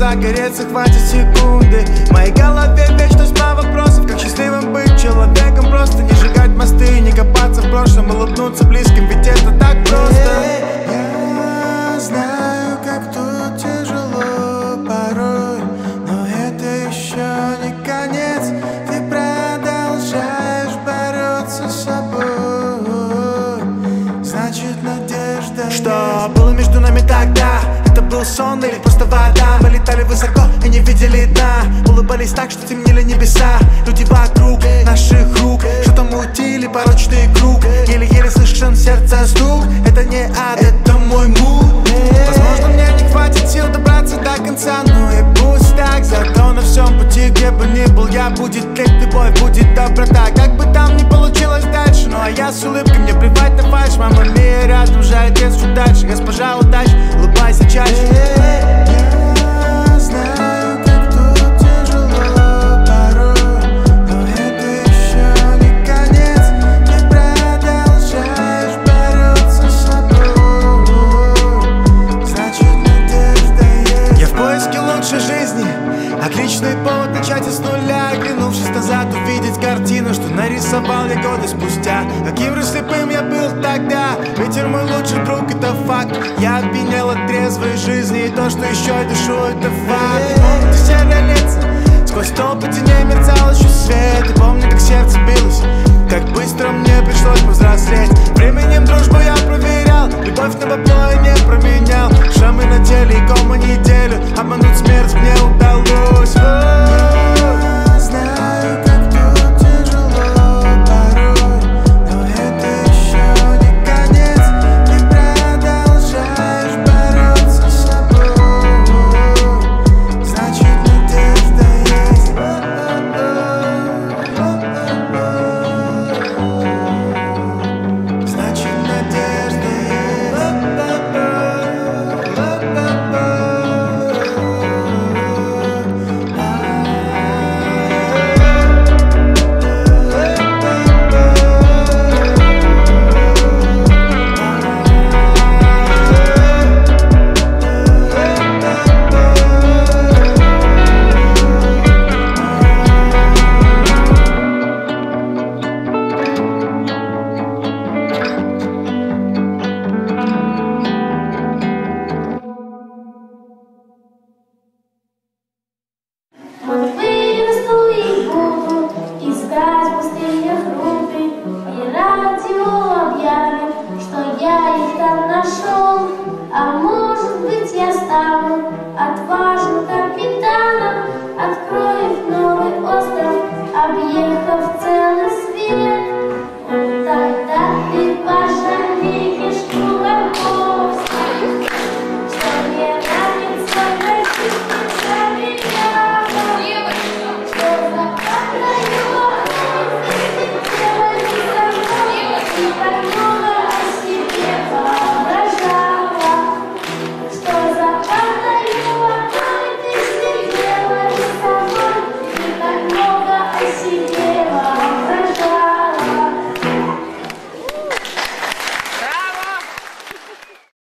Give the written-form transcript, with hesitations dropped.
загореться хватит секунды. В моей голове вечность два вопросов: как счастливым быть человеком, просто не сжигать мосты, не копаться в прошлом, улыбнуться близким, ведь это так просто. Я знаю, как тут тяжело порой, но это еще не конец. Ты продолжаешь бороться с собой, значит надежда. Что было между нами тогда? Это был сон или просто вода? Мы летали высоко и не видели дна, улыбались так, что темнели небеса. Люди вокруг наших рук что-то мутили, порочный круг. Еле-еле слышен сердце стук. Это не ад, это мой муд. Возможно, мне не хватит сил добраться до конца, но и пусть так. Зато на всем пути, где бы ни был я, будет клик, любовь, будет доброта. Как бы там ни получилось дальше, ну а я с улыбкой, мне плевать на фальшь. Мама мия рядом, же отец чуть дальше. Госпожа удачи, улыбайся чаще. Я знаю, как тут тяжело порой, но это еще не конец. Ты продолжаешь бороться с собой, значит надежда есть. Я в поиске лучшей жизни, отличный повод начать с нуля. Оглянувшись назад, увидеть картину, что нарисовал я годы спустя. Каким же слепым я был тогда, ветер мой лучший друг, это факт. Я опьянел от трезвой жизни, и то, что еще я дышу, это факт. Помню, ты серое лицо, сквозь толпы теней мерцал еще свет. И помню, как сердце билось, как быстро мне пришлось повзрослеть. Временем дружбу я проверял, любовь на бабло я не променял. Шрамы на теле и кома неделю, обмануть смерть мне удалось. Я знаю, как тут тяжело порой, но это еще не конец. Ты продолжаешь бороться с собой, значит надежда есть. Значит надежда Вот вырасту и буду искать в пустынях руды, и радио объявит, что я их там нашел. А может быть, я стану отважным капитаном, откроев новый остров, объехав целый свет. Вот тогда ты пожалеешь, глубоко встать, что мне нравится носить за меня. Себе